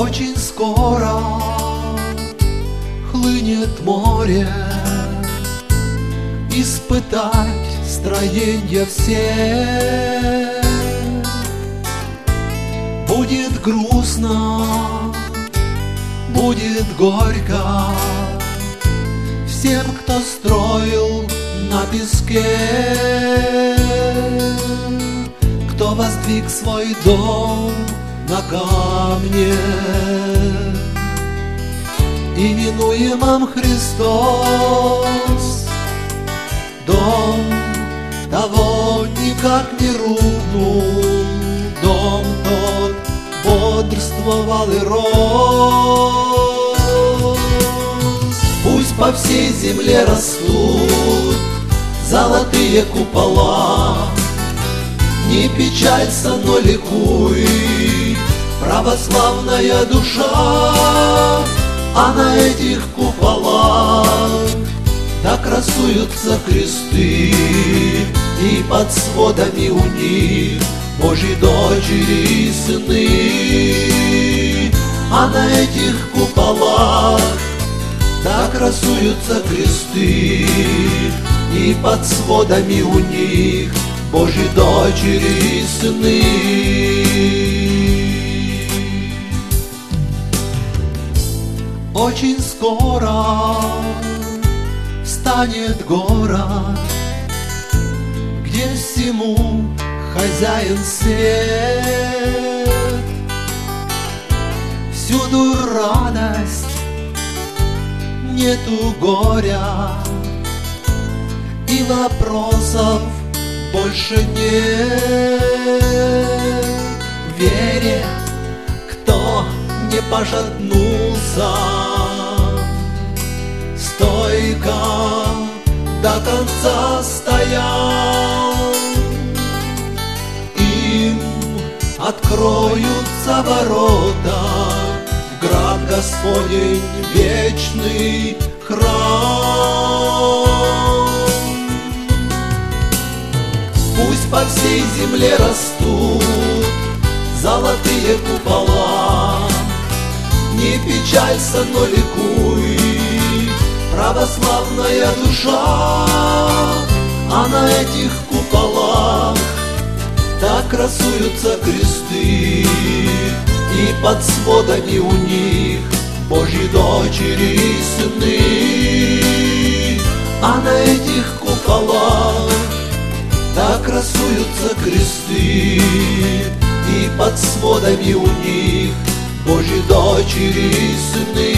Очень скоро хлынет море, испытать строенья все. Будет грустно, будет горько всем, кто строил на песке, кто воздвиг свой дом на камне. И минуемом Христос дом того никак не рухнул, дом тот бодрствовал и рос. Пусть по всей земле растут золотые купола, не печалься, но ликуй, православная душа. А на этих куполах да красуются кресты, и под сводами у них Божьи дочери и сыны. А на этих куполах да красуются кресты, и под сводами у них Божьи дочери и сыны. Очень скоро станет город, где всему хозяин свет. Всюду радость, нету горя, и вопросов больше нет. В вере кто не пожаднулся, стойко до конца стоял, им откроются ворота в град Господень, вечный храм. Пусть по всей земле растут золотые купола, не печалься, но ликуй, православная душа. А на этих куполах так красуются кресты, и под сводами у них Божьи дочери и сыны. А на этих куполах так красуются кресты, и под сводами у них Божьи дочери и сыны.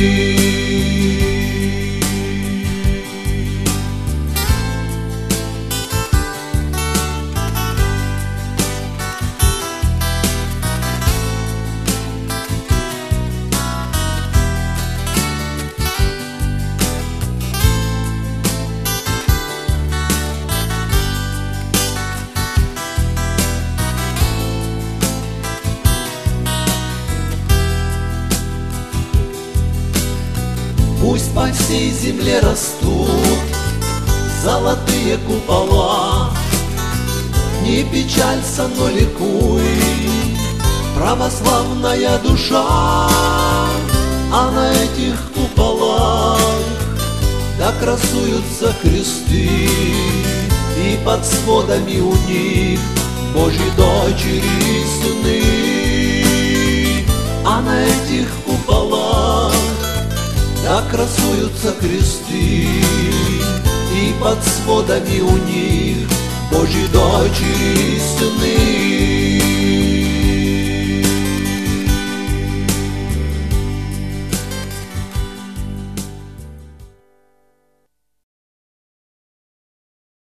Пусть по всей земле растут золотые купола, не печалься, но ликуй, православная душа. А на этих куполах да красуются кресты, и под сводами у них Божьи дочери и сыны. А на этих куполах да красуются кресты, и под сводами у них Божьи дочери и сыны.